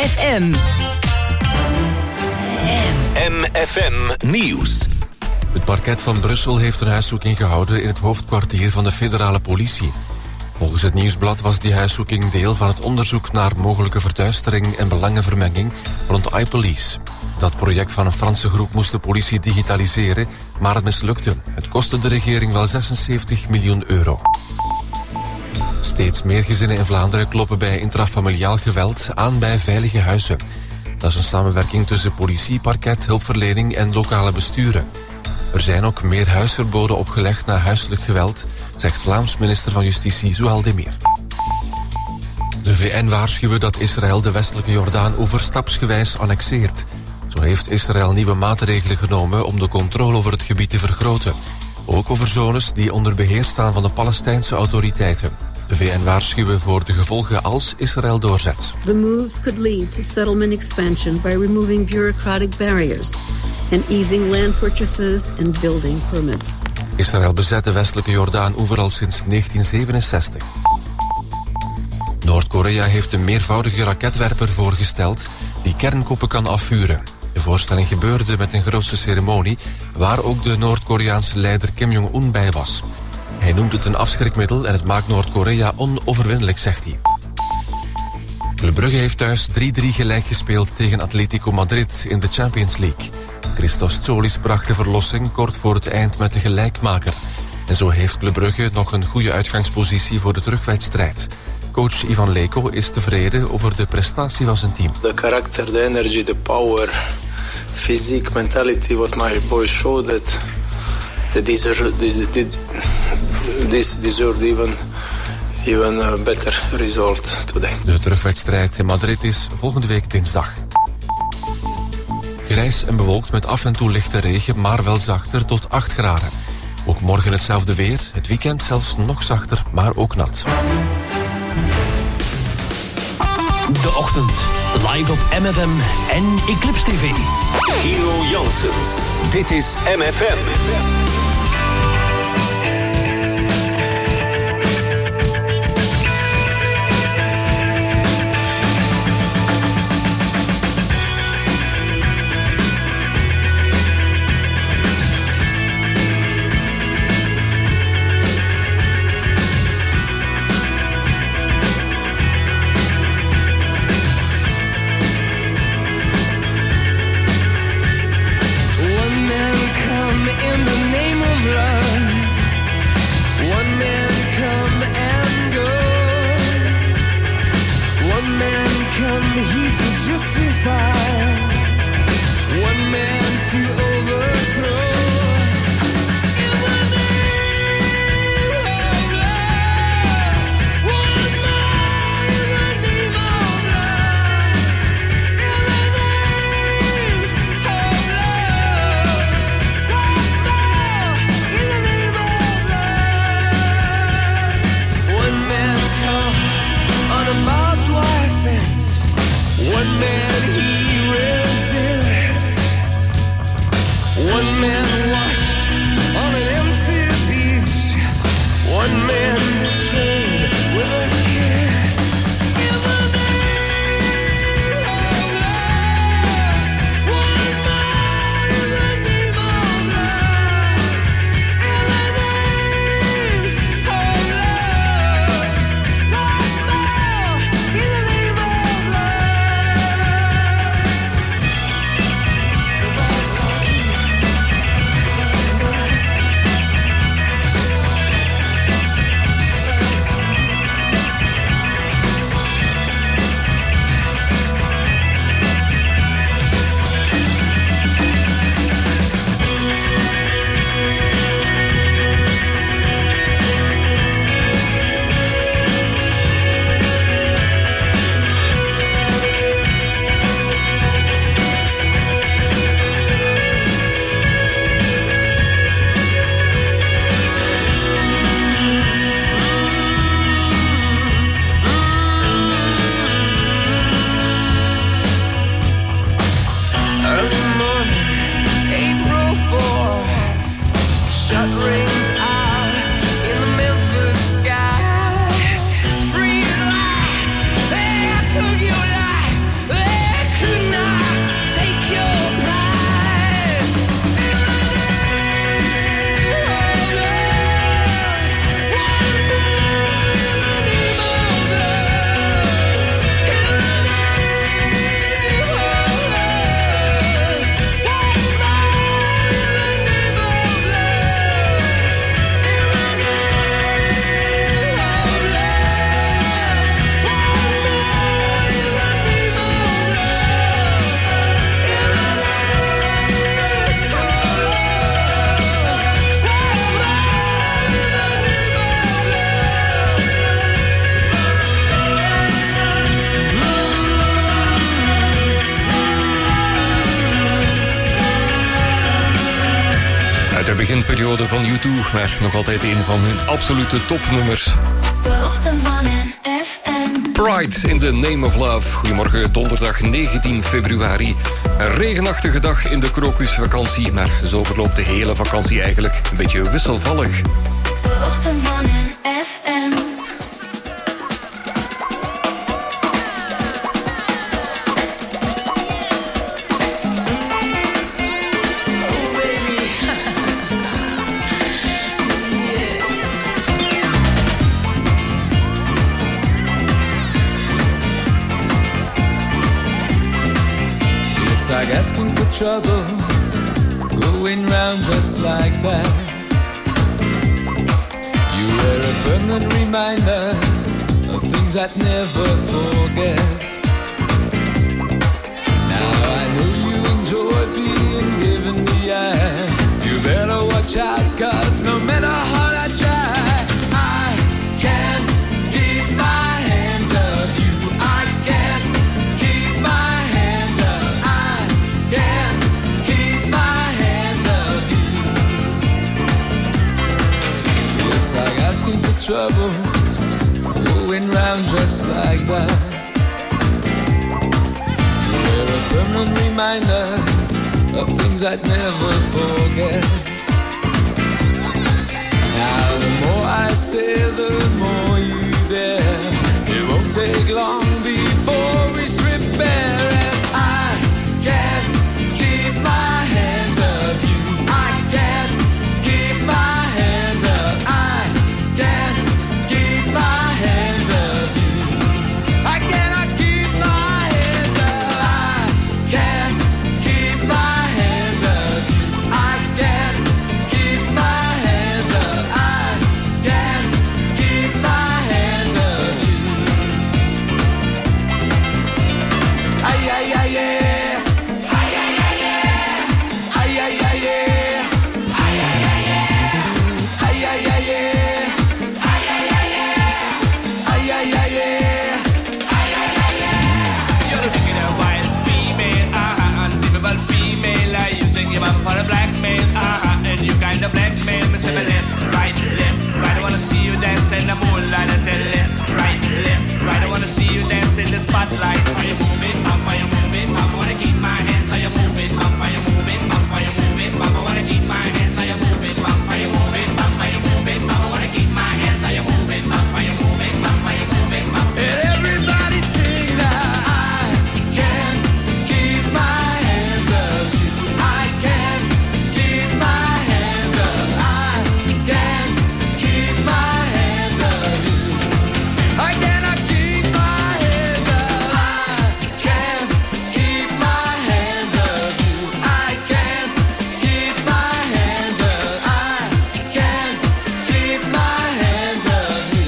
MFM. MFM Nieuws. Het parket van Brussel heeft een huiszoeking gehouden in het hoofdkwartier van de federale politie. Volgens het Nieuwsblad was die huiszoeking deel van het onderzoek naar mogelijke verduistering en belangenvermenging rond iPolice. Dat project van een Franse groep moest de politie digitaliseren, maar het mislukte. Het kostte de regering wel 76 miljoen euro. Steeds meer gezinnen in Vlaanderen kloppen bij intrafamiliaal geweld aan bij veilige huizen. Dat is een samenwerking tussen politie, parket, hulpverlening en lokale besturen. Er zijn ook meer huisverboden opgelegd na huiselijk geweld, zegt Vlaams minister van Justitie Zouhal Demir. De VN waarschuwen dat Israël de westelijke Jordaan-oever stapsgewijs annexeert. Zo heeft Israël nieuwe maatregelen genomen om de controle over het gebied te vergroten. Ook over zones die onder beheer staan van de Palestijnse autoriteiten. De VN waarschuwen voor de gevolgen als Israël doorzet. The moves could lead to settlement expansion by removing bureaucratic barriers and easing land purchases and building permits. Israël bezet de westelijke Jordaan-oever al sinds 1967. Noord-Korea heeft een meervoudige raketwerper voorgesteld die kernkoppen kan afvuren. De voorstelling gebeurde met een grootse ceremonie waar ook de Noord-Koreaanse leider Kim Jong-un bij was. Hij noemt het een afschrikmiddel en het maakt Noord-Korea onoverwinnelijk, zegt hij. Club Brugge heeft thuis 3-3 gelijk gespeeld tegen Atletico Madrid in de Champions League. Christos Tsolis bracht de verlossing kort voor het eind met de gelijkmaker. En zo heeft Club Brugge nog een goede uitgangspositie voor de terugwedstrijd. Coach Ivan Leko is tevreden over de prestatie van zijn team. The character, the energy, the power, physique, mentality, what my boys showed that this deserved even a better result today. De terugwedstrijd in Madrid is volgende week dinsdag. Grijs en bewolkt met af en toe lichte regen, maar wel zachter tot 8 graden. Ook morgen hetzelfde weer, het weekend zelfs nog zachter, maar ook nat. De ochtend, live op MFM en Eclipse TV. Hero Janssens, dit is MFM. One man beginperiode van U2, maar nog altijd een van hun absolute topnummers. Pride in the Name of Love. Goedemorgen, donderdag 19 februari. Een regenachtige dag in de krokusvakantie, maar zo verloopt de hele vakantie eigenlijk een beetje wisselvallig. De ochtend van FM. Like asking for trouble, going round just like that. You were a permanent reminder of things I'd never forget. Now I know you enjoy being given the eye. You better watch out, 'cause no matter how I try, I can't keep my hands off you. I can't keep my hands off. Can't keep my hands off you. It's like asking for trouble, going round just like that. You're a permanent reminder of things I'd never forget. Now the more I stay, the more you there. It won't take long before we strip bare, and I can't keep my hands off you. I can't keep my hands off. I can't keep my hands off you. I cannot keep my hands off. I can't keep my hands off you. I can't keep my hands off. I can't keep my hands off you. Ay, ay, ay, yeah. For a blackmail, and you kind of blackmail me. Say me left, right, I wanna see you dance in the moonlight. I said left, right, I wanna see you dance in the spotlight. Are you moving up, are you moving up? I wanna keep my hands. Are you moving up, are you moving up? Are you moving up? I wanna keep my hands. Are you moving up, are you moving up? Are you moving up? I wanna keep my hands. Are you moving up, are you moving up? Are you moving up? And everybody sing that. I can't keep my hands off you. I can't keep my hands off. I can't keep my hands off you. I cannot keep my hands off. I can't keep my hands off you. I can't keep my hands off. I can't keep my hands off you.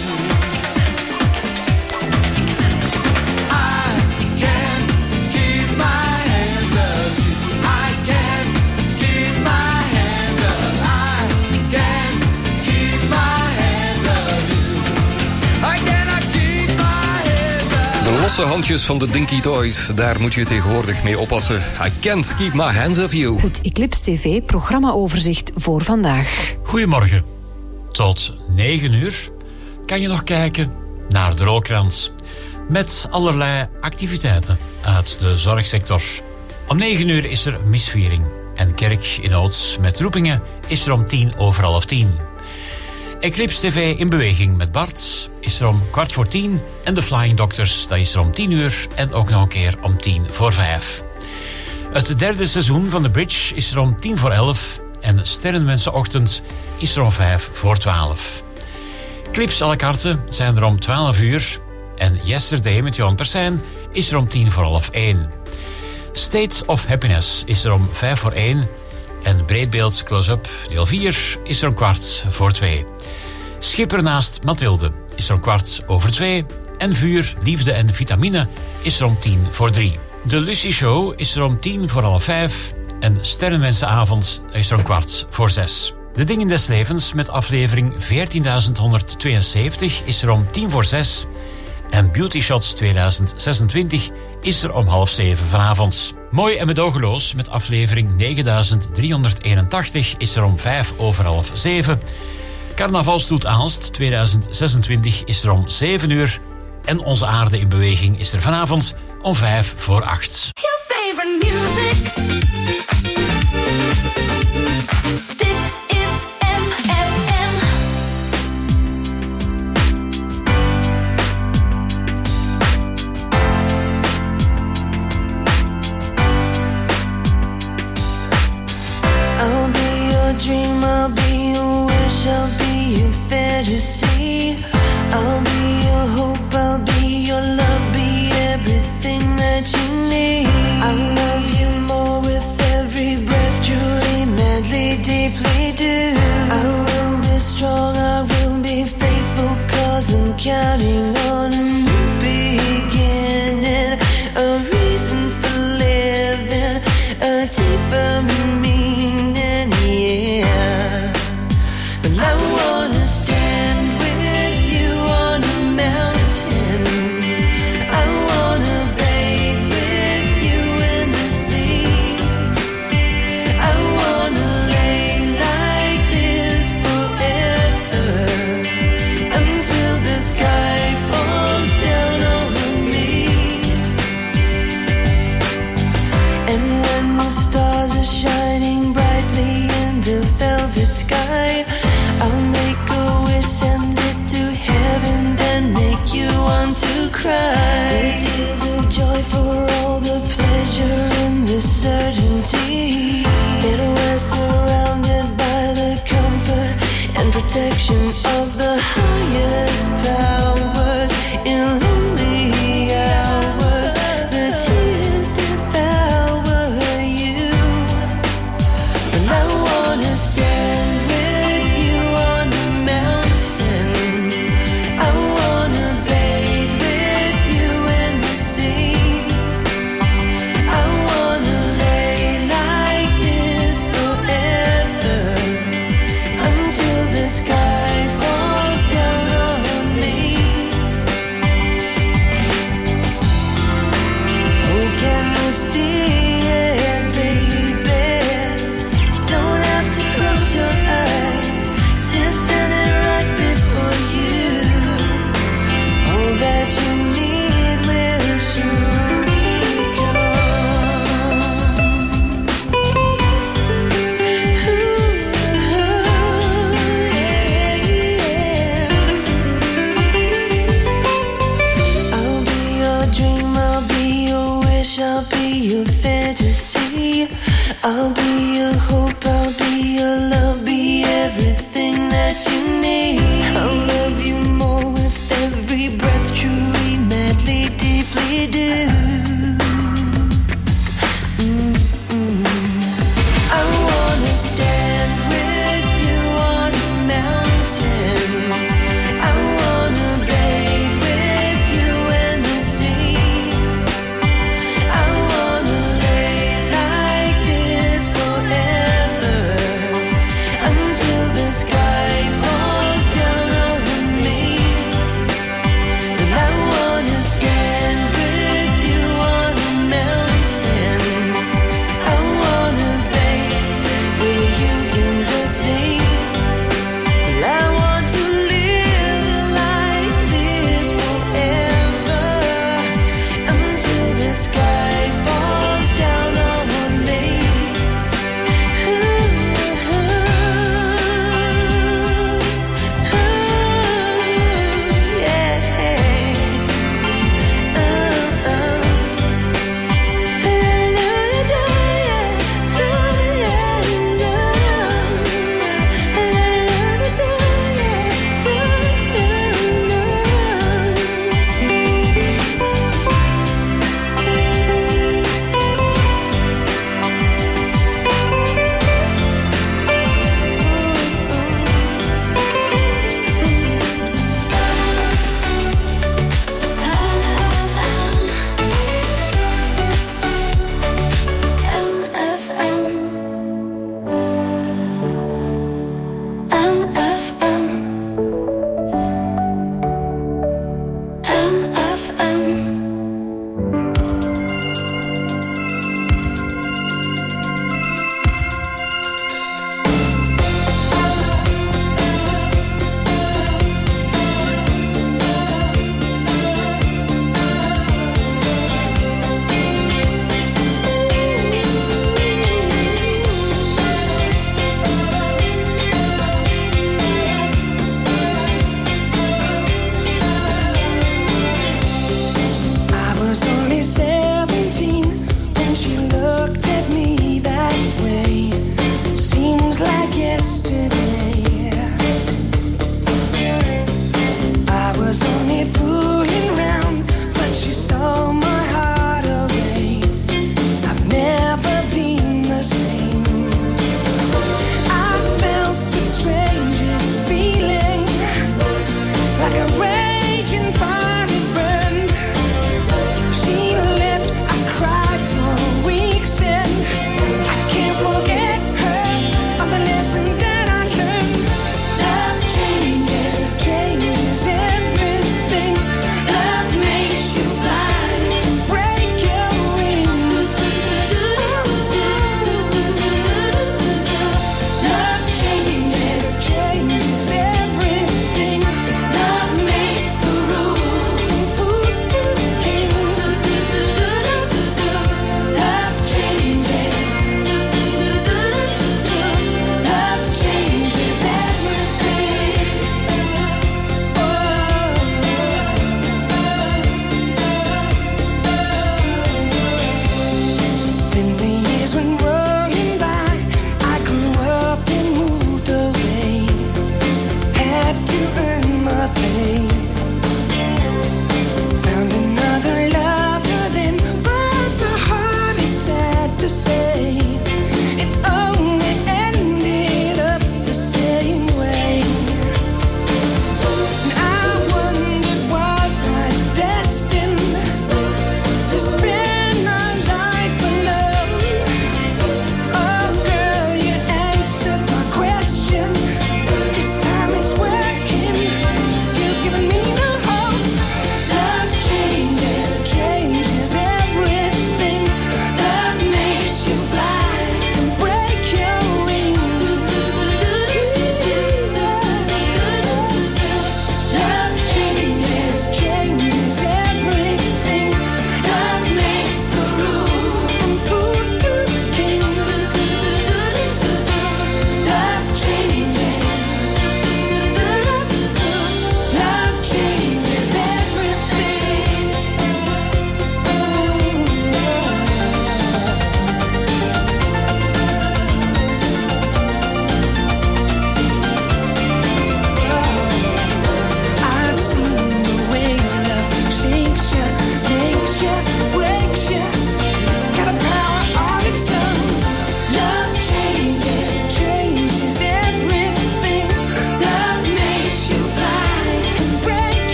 I can't keep my hands off you. I can't keep my hands off. I can't keep my hands off you. I cannot keep my hands off. De losse handjes van de Dinky Toys, daar moet je tegenwoordig mee oppassen. I can't keep my hands off you. Het Eclipse TV programmaoverzicht voor vandaag. Goedemorgen. Tot 9 uur kan je nog kijken naar de Rookkrans. Met allerlei activiteiten uit de zorgsector. Om 9 uur is er misviering. En Kerk in Oods met roepingen is er om 10:10. Eclipse TV in beweging met Bart is er om 10:15. En de Flying Doctors, dat is er om 10 uur. En ook nog een keer om 10:05. Het derde seizoen van The Bridge is er om 10:11. En Sterrenmensenochtend is er om 11:55. Clips à la carte zijn er om 12 uur. En Yesterday met Johan Persijn is er om 1:10. State of Happiness is er om 1:05. En Breedbeeld Close-up deel 4 is er om 1:15. Schipper naast Mathilde is er om 2:15. En Vuur, Liefde en Vitamine is er om 2:10. De Lucy Show is er om 5:10. En Sterrenmensenavond is er om 5:15. De Dingen des Levens met aflevering 14.172 is er om 6:10. En Beauty Shots 2026 is er om 6:30 vanavond. Mooi en medogeloos met aflevering 9381 is er om 6:05. Carnavalstoet Aalst 2026 is er om 7:00. En Onze Aarde in Beweging is er vanavond om 7:55. Your favorite music. Dit is MFM. I'll be your dream, I'll be your wish, I'll be your fantasy. I'll be your hope, I'll be your love, be everything that you need. I love you more with every breath, truly, madly, deeply do. I will be strong, I will be faithful, 'cause I'm counting on a new beginning, a reason for living, a deeper meaning, yeah. But I wanna stand with you on a mountain. I wanna bathe with you in the sea. I wanna lay like this forever, until the sky falls down over me. And when the stars are shining brightly in the velvet sky, I'll make a wish, send it to heaven, then make you want to cry. The tears of joy for all the pleasure and the certainty that we're surrounded by the comfort and protection of the highest powers. In lonely hours, the tears devour you. And I wanna stand with you on a mountain. I wanna bathe with you in the sea. I wanna lay like this forever, until the sky falls down on me. Oh, can you see it, baby? You don't have to close your eyes, just standing right before you. All that you need will surely come. I'll be your dream, I'll be your wish, I'll be your fantasy. I'll be your hope, I'll be your love, be everything that you need. I'll love you more with every breath, truly, madly, deeply do. I wanna stand with you on a mountain. I wanna bathe with you in the sea. I wanna lay like this forever,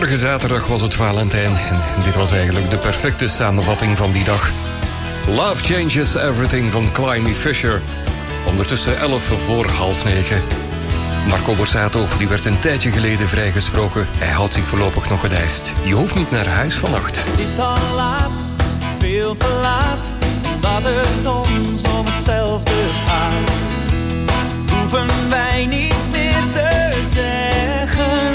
Vorige zaterdag was het Valentijn en dit was eigenlijk de perfecte samenvatting van die dag. Love Changes Everything van Climby Fisher. Ondertussen 9:11. Marco Borsato die werd een tijdje geleden vrijgesproken. Hij houdt zich voorlopig nog gedijst. Je hoeft niet naar huis vannacht. Het is al laat, veel te laat, dat het ons om hetzelfde gaat. Hoeven wij niets meer te zeggen.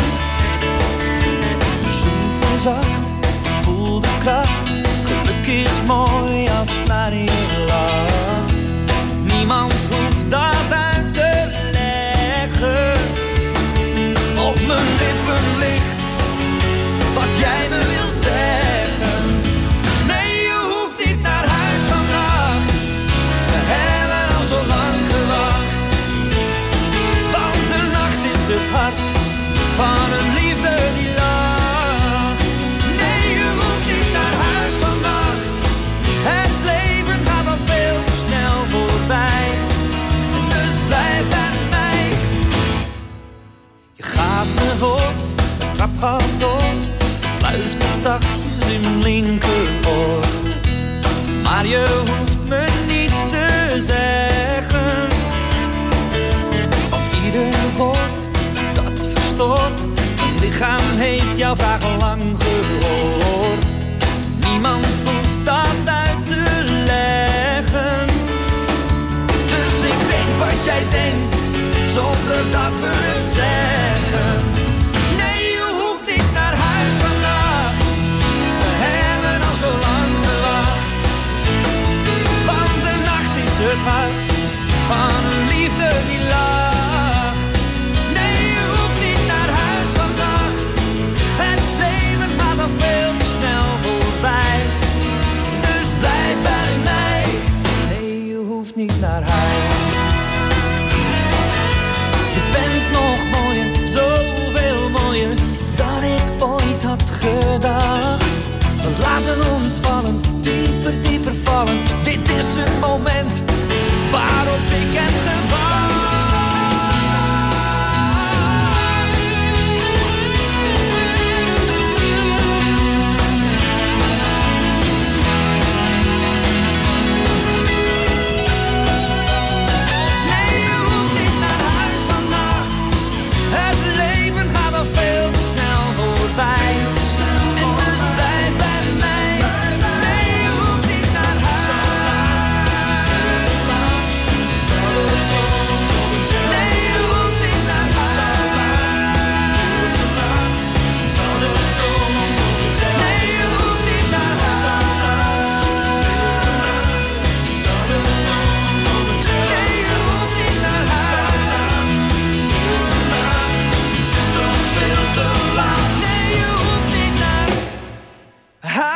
Zoek me zacht, voel de kracht. Geluk is mooi als het naar je lacht. Niemand hoeft dat uit te leggen. Op mijn lippen ligt wat jij me wil zeggen. Nee, je hoeft niet naar huis vandaag. We hebben al zo lang gewacht. Want de nacht is het hart van een liefde die lacht. Nee, je hoeft niet naar huis vannacht. Het leven gaat al veel te snel voorbij. Dus blijf bij mij. Je gaat me voor, de trap gaat door. Fluistert zachtjes in mijn linkeroor. Maar je hoeft me niets te zeggen. Want ieder woord dat verstoort. Mijn lichaam heeft jouw vraag al lang gehoord. Niemand hoeft dat uit te leggen. Dus ik denk wat jij denkt, zonder dat we het zeggen. Nee, je hoeft niet naar huis vandaag. We hebben al zo lang gewacht. Want de nacht is het hart van een liefde die lacht. Nee, je hoeft niet naar huis vannacht. Het leven gaat al veel te snel voorbij. Dus blijf bij mij. Nee, je hoeft niet naar huis. Je bent nog mooier, zoveel mooier dan ik ooit had gedacht. We laten ons vallen, dieper, dieper vallen. Dit is het moment waarop ik heb gewacht. Nee, je hoeft niet naar huis vannacht. Het leven gaat al veel te snel voorbij. En dus blijf bij mij. Nee, je hoeft niet naar huis. Nee, je hoeft niet naar huis. Nee, je hoeft niet naar huis. Nee, je hoeft niet naar huis. Het is toch veel te laat. Nee, je hoeft niet naar huis.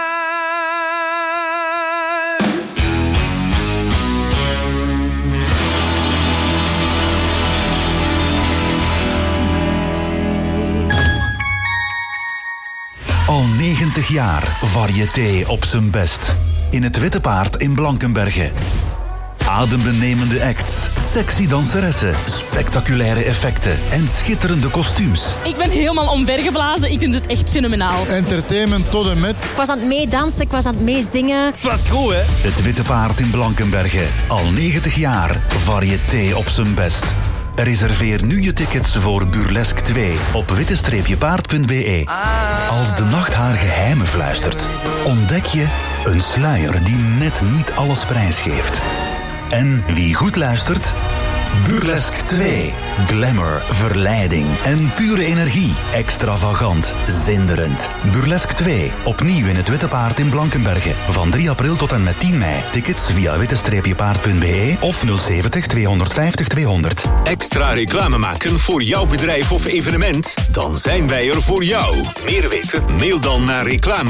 Al 90 jaar variété op zijn best. In het Witte Paard in Blankenberge. Adembenemende acts, sexy danseressen, spectaculaire effecten en schitterende kostuums. Ik ben helemaal omvergeblazen. Ik vind het echt fenomenaal. Entertainment tot en met. Ik was aan het meedansen, ik was aan het meezingen. Het was goed, hè? Het Witte Paard in Blankenberge. Al 90 jaar variété op zijn best. Reserveer nu je tickets voor Burlesque 2 op witte-paard.be. Als de nacht haar geheimen fluistert, ontdek je een sluier die net niet alles prijsgeeft. En wie goed luistert, Burlesque 2. Glamour, verleiding en pure energie. Extravagant, zinderend. Burlesque 2. Opnieuw in het Witte Paard in Blankenberge. Van 3 april tot en met 10 mei. Tickets via witte-paard.be of 070 250 200. Extra reclame maken voor jouw bedrijf of evenement? Dan zijn wij er voor jou. Meer weten? Mail dan naar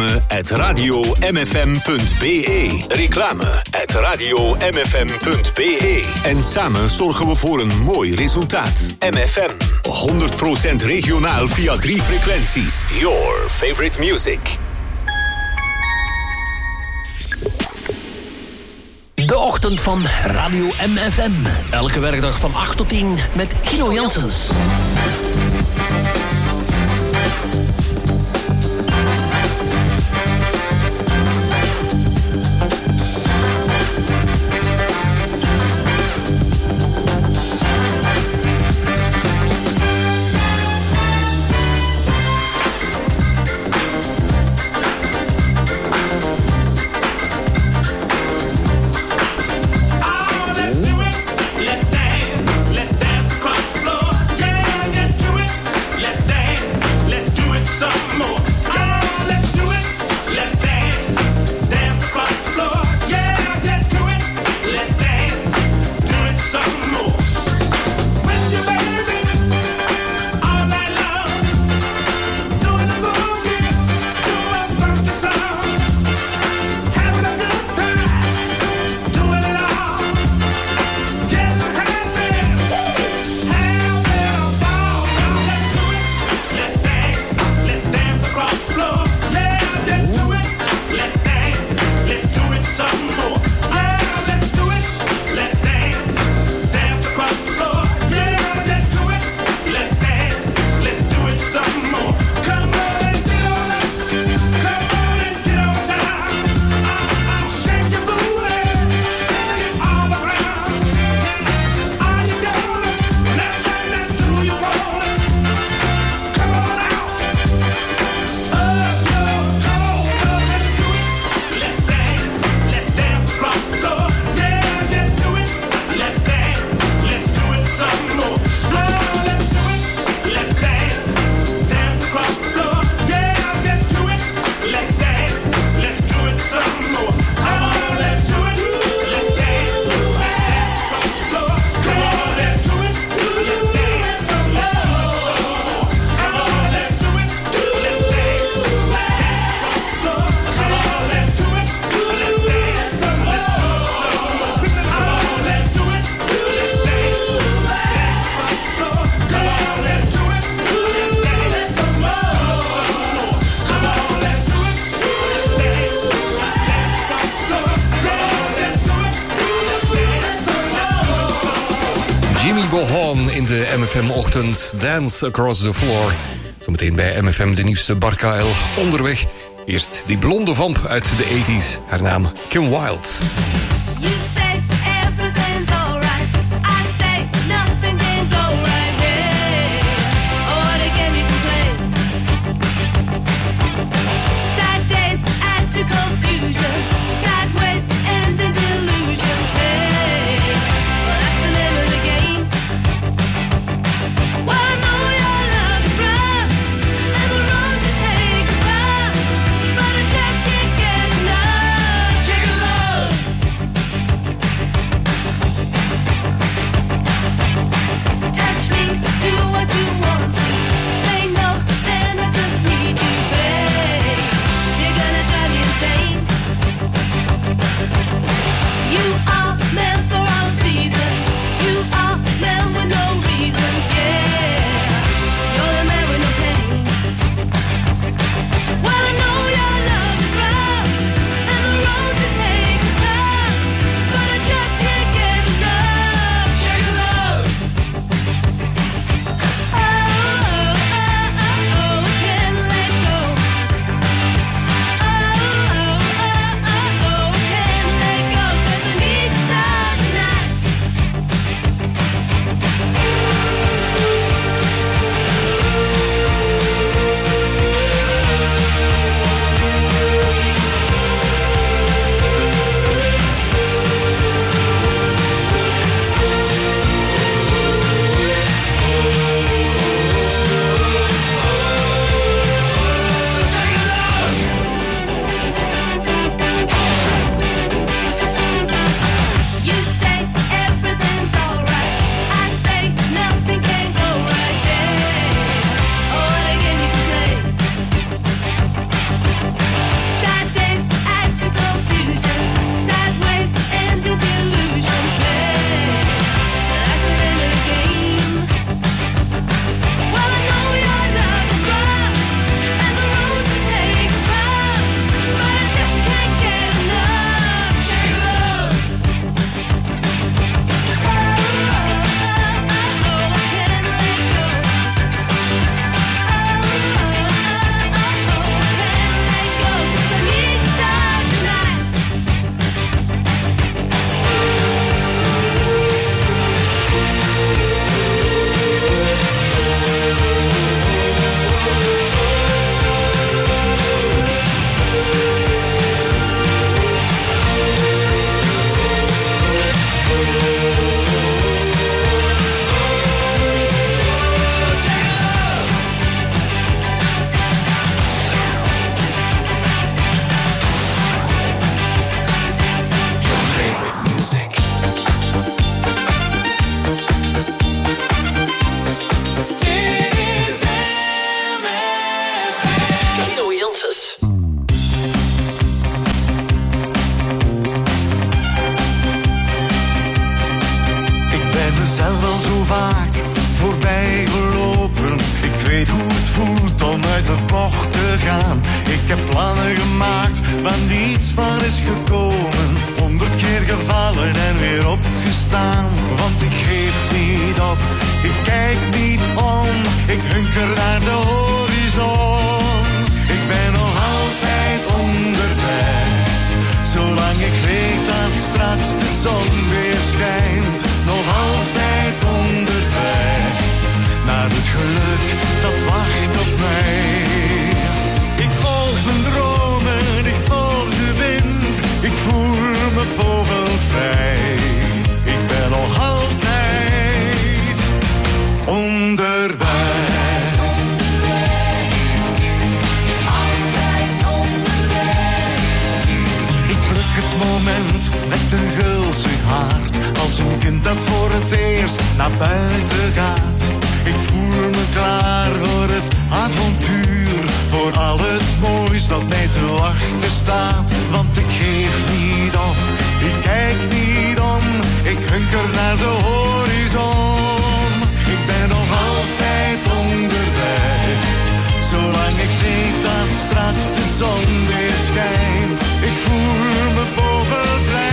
reclame@radiomfm.be. Reclame@radiomfm.be. En samen zorgen we voor een mooi resultaat. MFM. 100% regionaal via 3 frequenties. Your favorite music. De ochtend van Radio MFM. Elke werkdag van 8 tot 10 met Kino Janssens. MFM-ochtend Dance Across the Floor. Zometeen bij MFM de nieuwste Barkael onderweg. Eerst die blonde vamp uit de 80s. Haar naam Kim Wilde.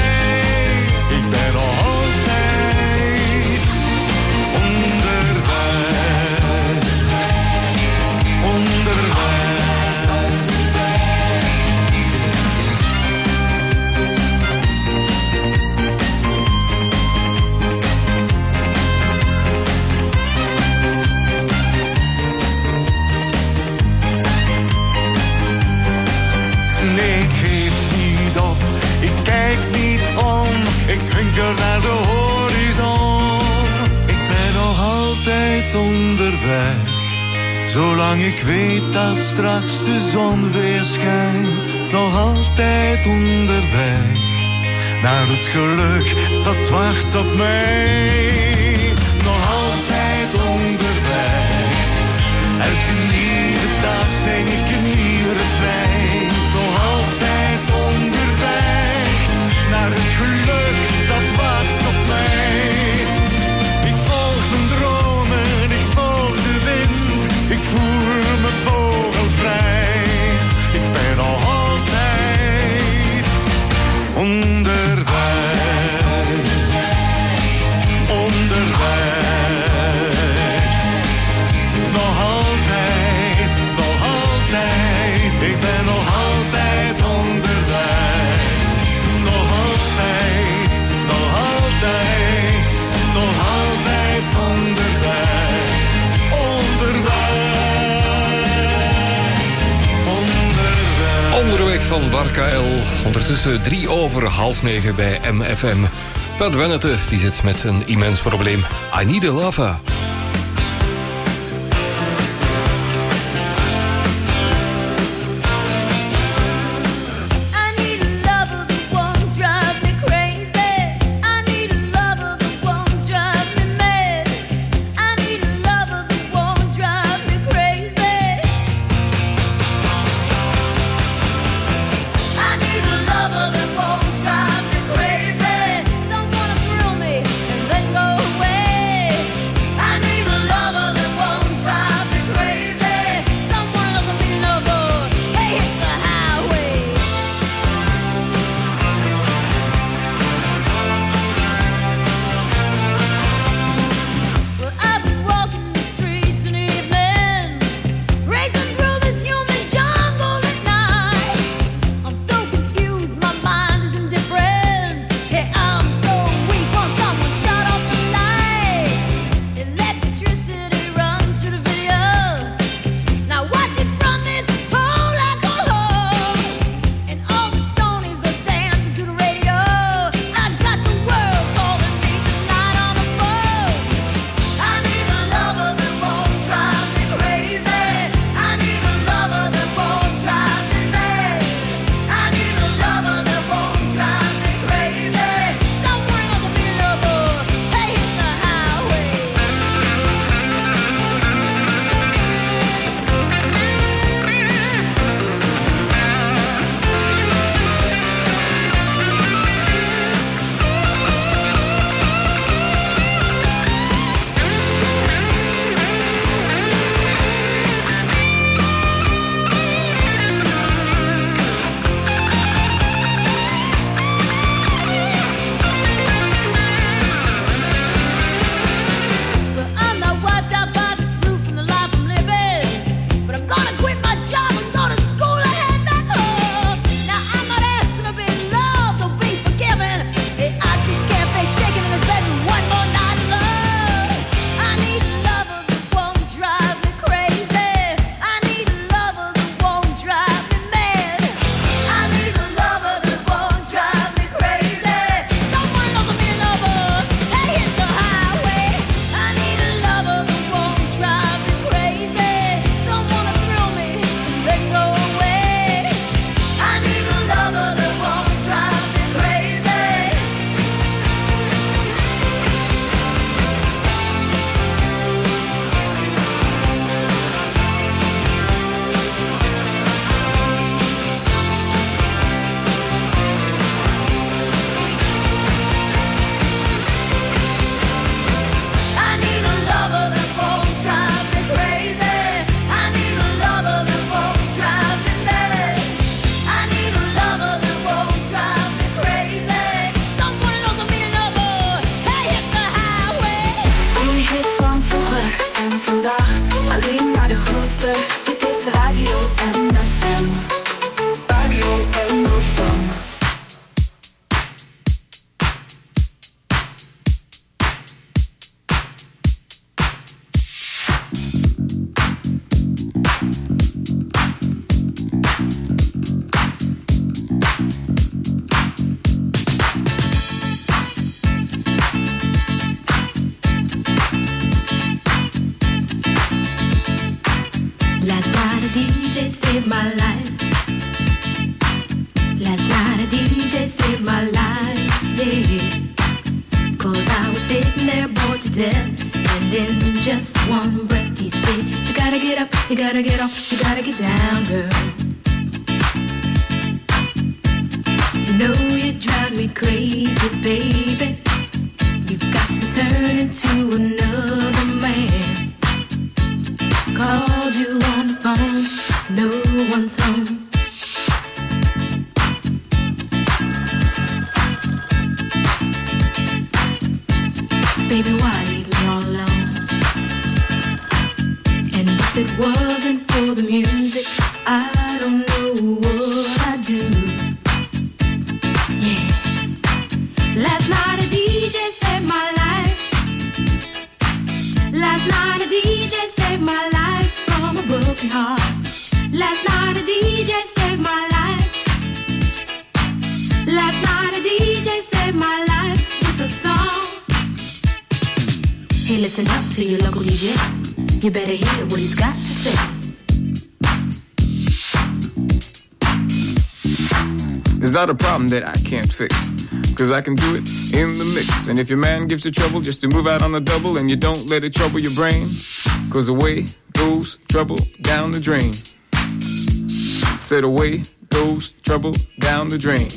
Ik ben nog altijd onderweg. donker naar de horizon. Ik ben nog altijd onderweg, zolang ik weet dat straks de zon weer schijnt. Nog altijd onderweg, naar het geluk dat wacht op mij. Nog altijd onderweg, elke nieuwe dag zing ik een nieuw refrein. Nog altijd onderweg, naar het geluk dat wacht op mij. Ik volg mijn dromen, ik volg de wind, ik voel me vogelvrij. Ik ben nog altijd onderweg. Ik ben nog altijd onderweg. Nog altijd, nog altijd, nog altijd onderweg. Onderweg van Barka L. Ondertussen 9:03 bij MFM. Pat Wennete die zit met een immens probleem. I need a lava. a DJ saved my life. Last night a DJ saved my life, yeah. 'Cause I was sitting there bored to death, and in just one breath he said, you gotta get up, you gotta get off, you gotta get down, girl. You know you drive me crazy, baby. You've got me turning to another man. Called you on the phone, no one's home. Baby, why leave me all alone? And if it wasn't for the music, I don't know what I'd do. Yeah. Last night a DJ saved my life. Last night a DJ saved my life from a broken heart. Last night a DJ saved my life. Last night a DJ saved my life with a song. Hey, listen up to your local DJ. You better hear what he's got to say. It's not a problem that I can't fix, 'cause I can do it in the mix. And if your man gives you trouble just to move out on the double, and you don't let it trouble your brain, 'cause away goes trouble down the drain. Said away goes trouble down the drain.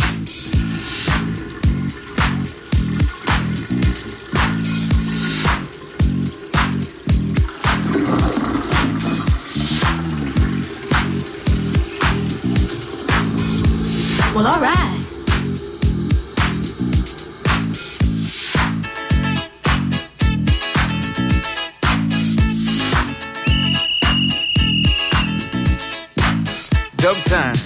Well, all right. Dub time.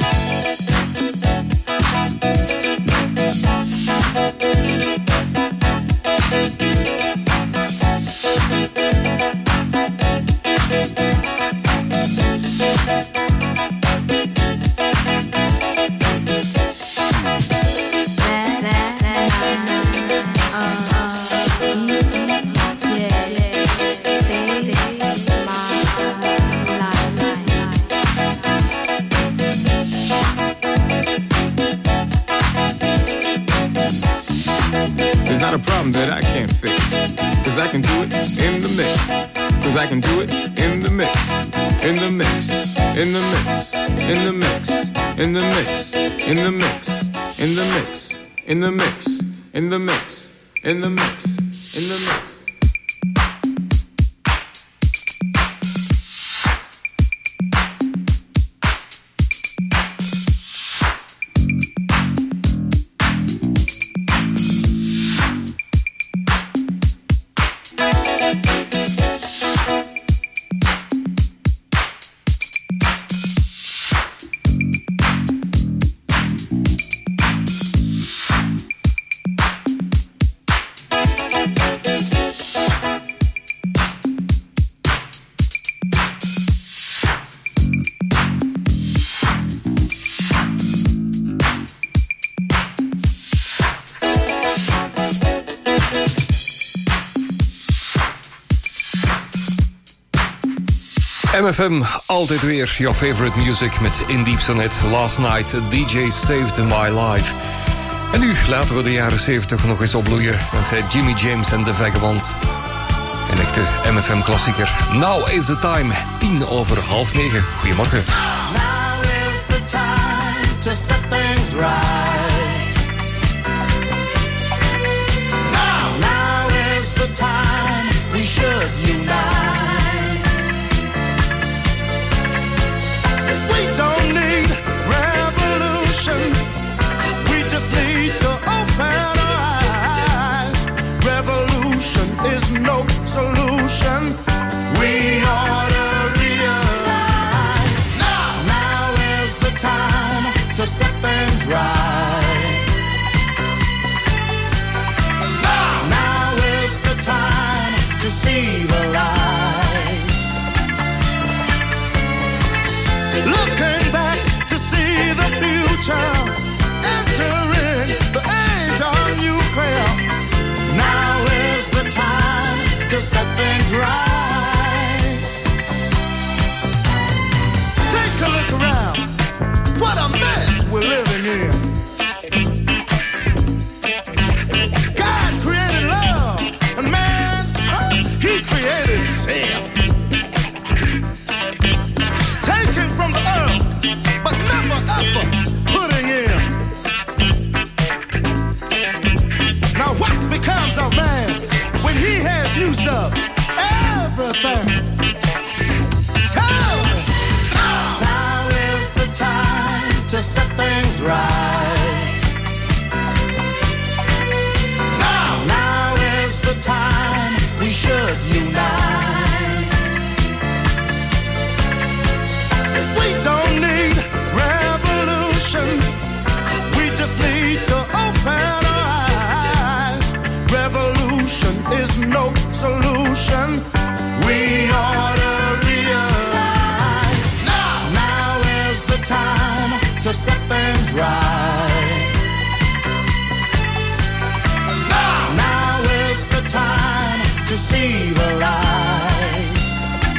Not a problem that I can't fix, 'cause I can do it in the mix. 'Cause I can do it in the mix. In the mix. In the mix. In the mix. In the mix. In the mix. In the mix. In the mix. In the mix. In the mix. In the mix. MFM, altijd weer your favorite music met In Deep Sonet. Last night, DJ saved my life. En nu laten we de jaren 70 nog eens opbloeien. Dankzij Jimmy James en The Vagabonds. Een echte MFM-klassieker. Now is the time, 9:10. Goedemorgen. Now is the time to set things right. Now is the time we should unite. We don't need revolution. We just need to open our eyes. Revolution is no solution. We ought to realize now is the time to set things right. Now is the time to see the light. Looking back to see the future, entering the age of nuclear. Now is the time to set things right. see the light.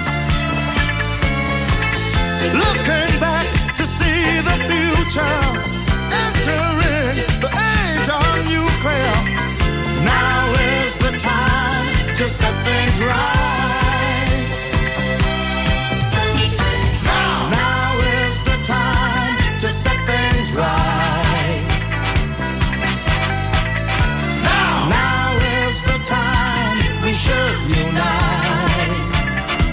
Looking back to see the future, entering the age of nuclear. Now is the time to set things right. Now is the time to set things right. Now is the time we should unite.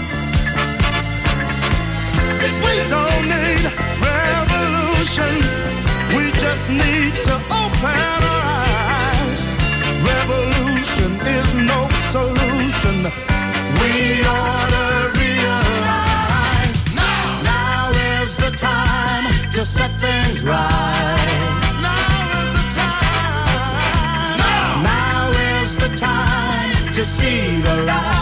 We don't need revolutions, we just need to open our eyes. Revolution is no solution, we ought to realize. Now is the time to set things right. Now is the time. Now is the time to see the light.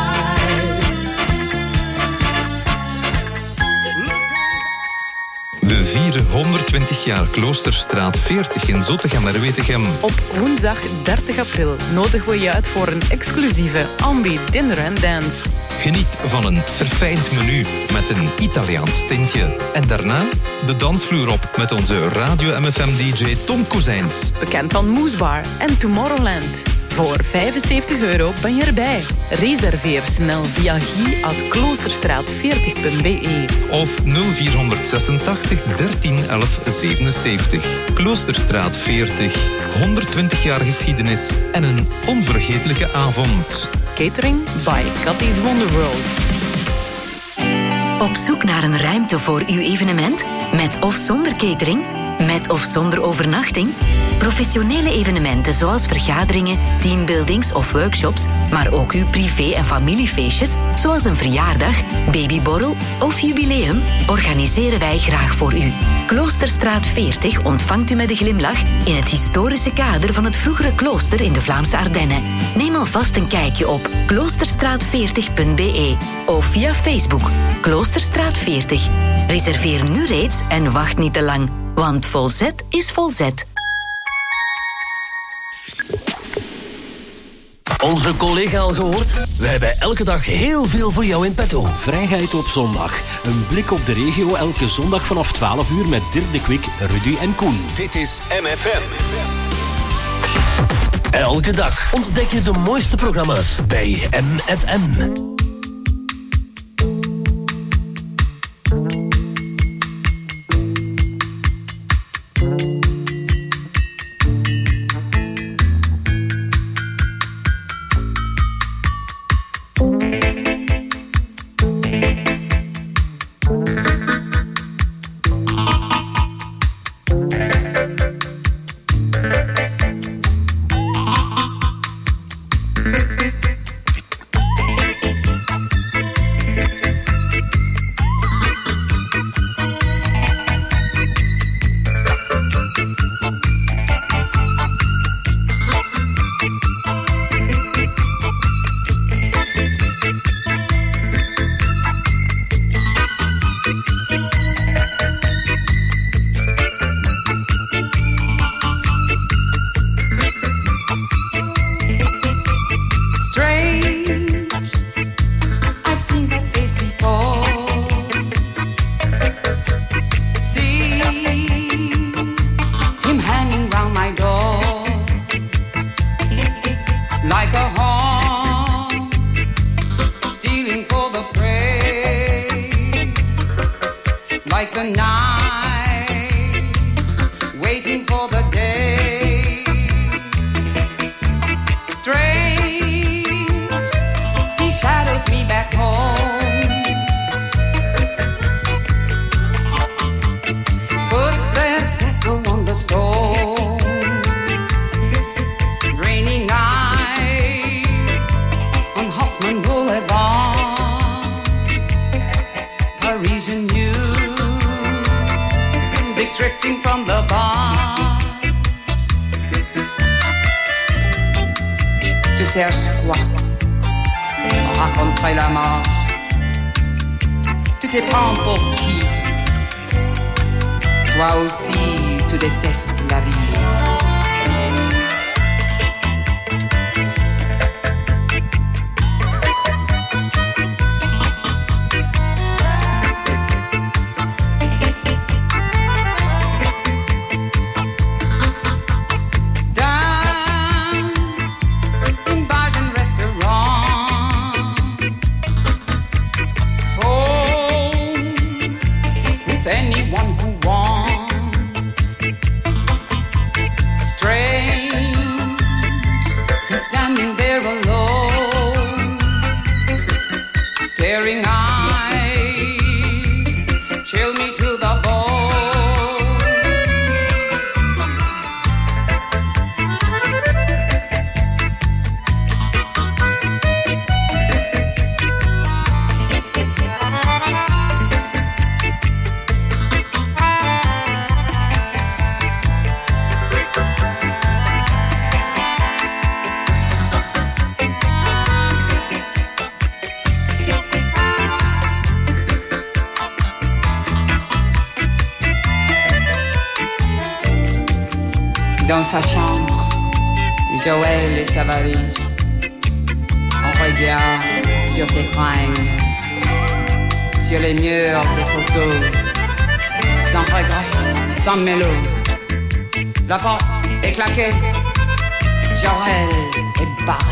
We vieren 120 jaar Kloosterstraat 40 in Zottegem-Merwetegem. Op woensdag 30 april nodigen we je uit voor een exclusieve Ambi Dinner and Dance. Geniet van een verfijnd menu met een Italiaans tintje. En daarna de dansvloer op met onze Radio MFM-dj Tom Kozijns. Bekend van Moesbar en Tomorrowland. Voor €75 ben je erbij. Reserveer snel via guy@kloosterstraat40.be Of 0486 13 11 77. Kloosterstraat 40. 120 jaar geschiedenis en een onvergetelijke avond. Catering by Cathy's Wonderworld. Op zoek naar een ruimte voor uw evenement? Met of zonder catering? Met of zonder overnachting? Professionele evenementen zoals vergaderingen, teambuildings of workshops, maar ook uw privé- en familiefeestjes, zoals een verjaardag, babyborrel of jubileum, organiseren wij graag voor u. Kloosterstraat 40 ontvangt u met een glimlach in het historische kader van het vroegere klooster in de Vlaamse Ardennen. Neem alvast een kijkje op kloosterstraat40.be of via Facebook Kloosterstraat 40. Reserveer nu reeds en wacht niet te lang, want volzet is volzet. Onze collega al gehoord? We hebben elke dag heel veel voor jou in petto. Vrijheid op zondag. Een blik op de regio elke zondag vanaf 12 uur met Dirk de Kwik, Rudy en Koen. Dit is MFM. Elke dag ontdek je de mooiste programma's bij MFM. staring eyes chill me to the bone. Dans sa chambre, Joël et sa valise. On regarde sur ses fringues, sur les murs des photos, sans regret, sans mélo. La porte est claquée, Joël est barré.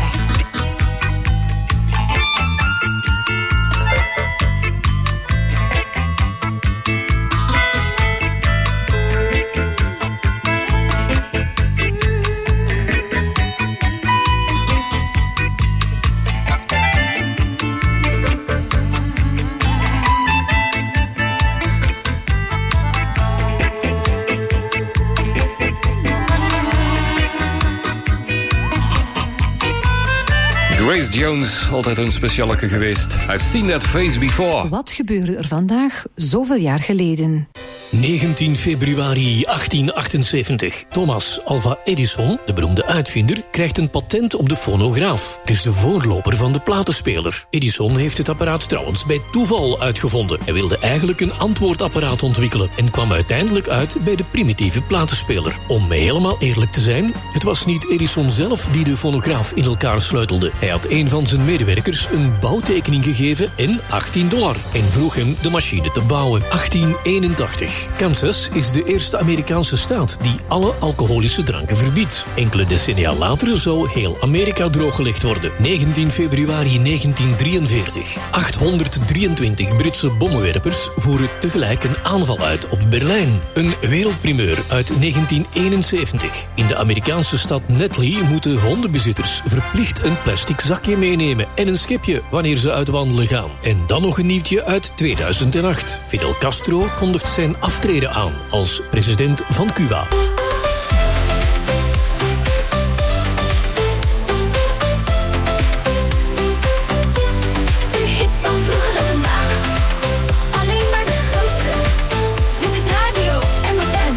Grace Jones, altijd een specialeke geweest. I've seen that face before. Wat gebeurde er vandaag, zoveel jaar geleden? 19 februari 1878. Thomas Alva Edison, de beroemde uitvinder, krijgt een patent op de fonograaf. Het is de voorloper van de platenspeler. Edison heeft het apparaat trouwens bij toeval uitgevonden. Hij wilde eigenlijk een antwoordapparaat ontwikkelen en kwam uiteindelijk uit bij de primitieve platenspeler. Om helemaal eerlijk te zijn, het was niet Edison zelf die de fonograaf in elkaar sleutelde. Hij had een van zijn medewerkers een bouwtekening gegeven en $18 en vroeg hem de machine te bouwen. 1881. Kansas is de eerste Amerikaanse staat die alle alcoholische dranken verbiedt. Enkele decennia later zou heel Amerika drooggelegd worden. 19 februari 1943. 823 Britse bommenwerpers voeren tegelijk een aanval uit op Berlijn. Een wereldprimeur uit 1971. In de Amerikaanse stad Netley moeten hondenbezitters verplicht een plastic zakje meenemen en een schepje wanneer ze uit wandelen gaan. En dan nog een nieuwtje uit 2008. Fidel Castro kondigt zijn aftreden aan als president van Cuba. De hits van vroeger en vandaag. Alleen maar de grootste. Dit is Radio MFM.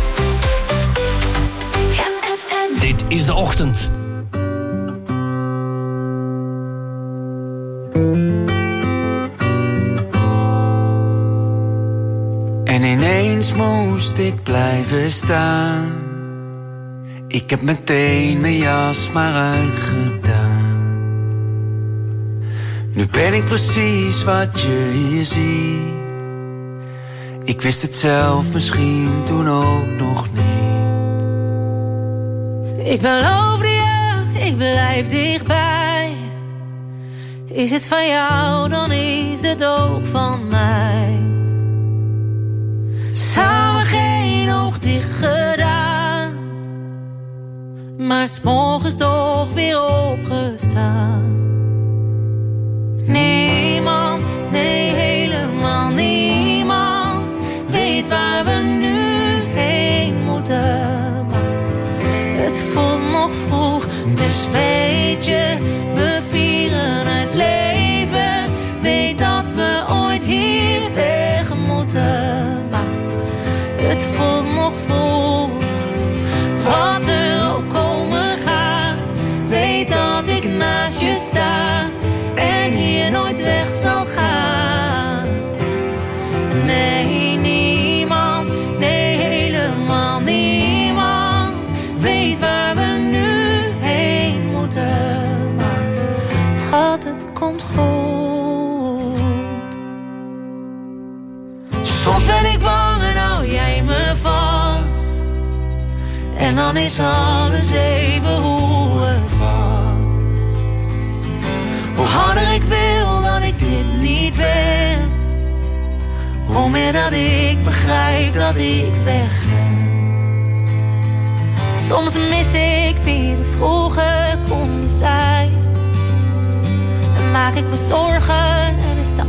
MFM. Dit is de ochtend. En ineens moest ik blijven staan. Ik heb meteen mijn jas maar uitgedaan. Nu ben ik precies wat je hier ziet. Ik wist het zelf misschien toen ook nog niet. Ik beloofde je, ik blijf dichtbij. Is het van jou, dan is het ook van mij. Samen geen oog dicht gedaan, maar 's morgens toch weer opgestaan. Niemand, nee helemaal niemand, weet waar we nu heen moeten. Maar het voelt nog vroeg, dus weet je, we vieren het leven. Weet dat we ooit hier weg moeten. Het voelt nog vol, wat er ook komen gaat. Weet dat ik naast je sta en hier nooit weg zal gaan. Nee, niemand, nee helemaal niemand, weet waar we nu heen moeten. Maar schat, het komt goed. Soms ben ik bang en hou jij me vast. En dan is alles even hoe het was. Hoe harder ik wil dat ik dit niet ben, hoe meer dat ik begrijp dat ik wegren. Soms mis ik wie we vroeger konden zijn. En maak ik me zorgen en is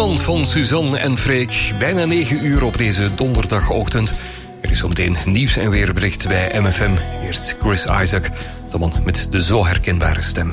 Niemand van Suzanne en Freek. Bijna 9 uur op deze donderdagochtend. Er is zometeen nieuws en weerbericht bij MFM. Eerst Chris Isaac, de man met de zo herkenbare stem.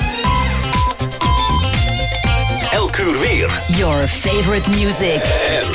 Your favorite music. En